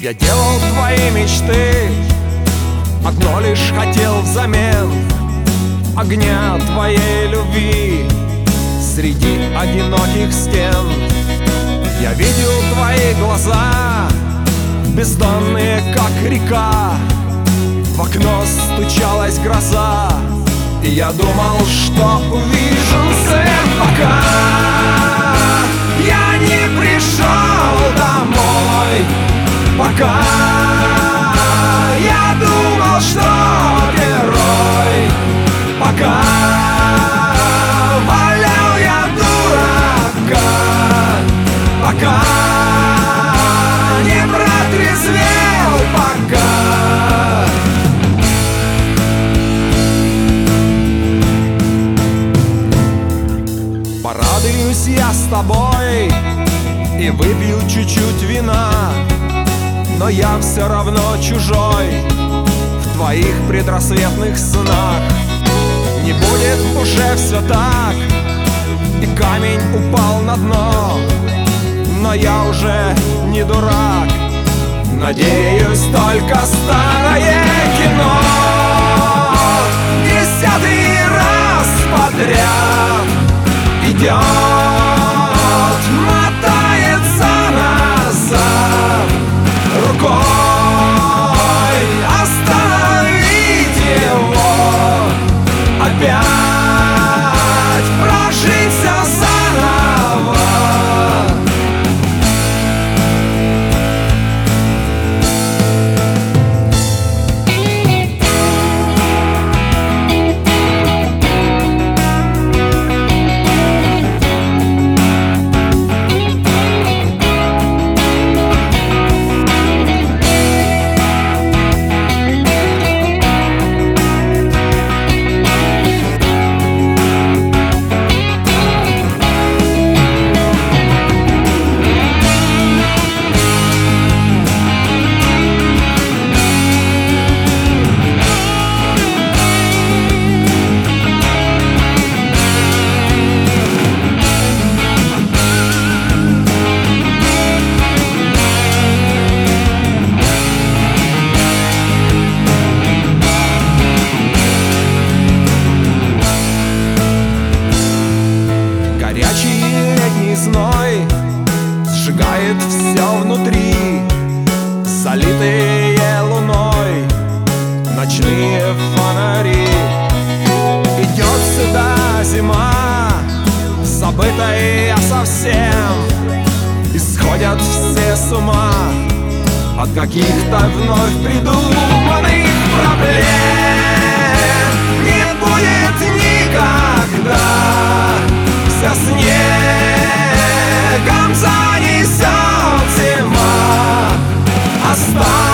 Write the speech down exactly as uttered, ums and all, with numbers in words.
Я делал твои мечты, одно лишь хотел взамен огня твоей любви среди одиноких стен. Я видел твои глаза, бездонные, как река. В окно стучалась гроза, и я думал, что увижу свет, пока я не пришел домой. Пока я думал, что герой, пока валял я дурака, пока не протрезвел, пока. Порадуюсь я с тобой и выпью чуть-чуть вина, но я все равно чужой в твоих предрассветных снах. Не будет уже все так, и камень упал на дно, но я уже не дурак. Надеюсь, только старое кино десятый раз подряд идет, мотается назад рукой. Остановить его, опять прожить все заново. Зной сжигает все внутри, залитые луной ночные фонари. Идет сюда зима, забытая совсем, и сходят все с ума от каких-то вновь придуманных проблем. Не будет никогда вся снегом занесет зима, оставь